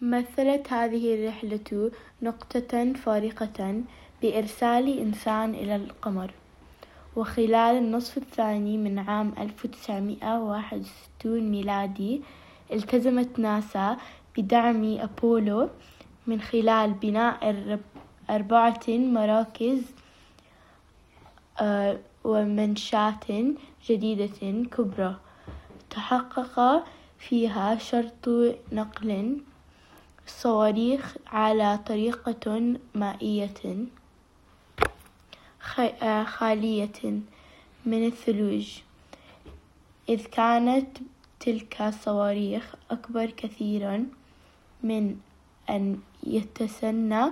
مثلت هذه الرحلة نقطة فارقة بإرسال إنسان إلى القمر. وخلال النصف الثاني من عام 1961 ميلادي التزمت ناسا بدعم أبولو من خلال بناء 4 مراكز ومنشآت جديدة كبرى تحقق فيها شرط نقل الصواريخ على طريقة مائية خالية من الثلوج، إذ كانت تلك الصواريخ أكبر كثيرا من أن يتسنى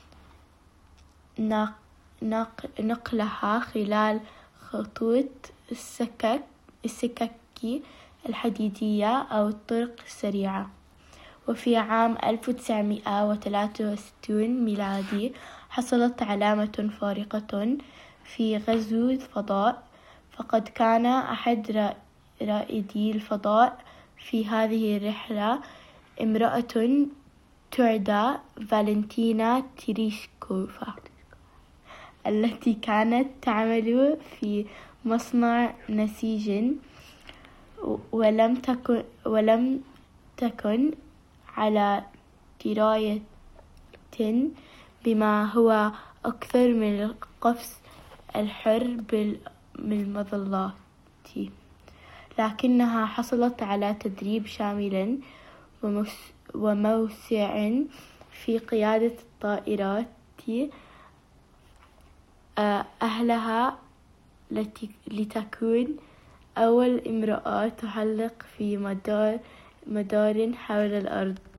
نقلها خلال خطوط السكك الحديدية أو الطرق السريعة. وفي عام 1963 ميلادي حصلت علامة فارقة في غزو الفضاء، فقد كان أحد رائدي الفضاء في هذه الرحلة امرأة تدعى فالنتينا تيريشكوفا، التي كانت تعمل في مصنع نسيج، ولم تكن على دراية بما هو أكثر من القفز الحر بالمظلات، لكنها حصلت على تدريب شامل وموسع في قيادة الطائرات أهلها لتكون أول امرأة تحلق في مدار حول الأرض.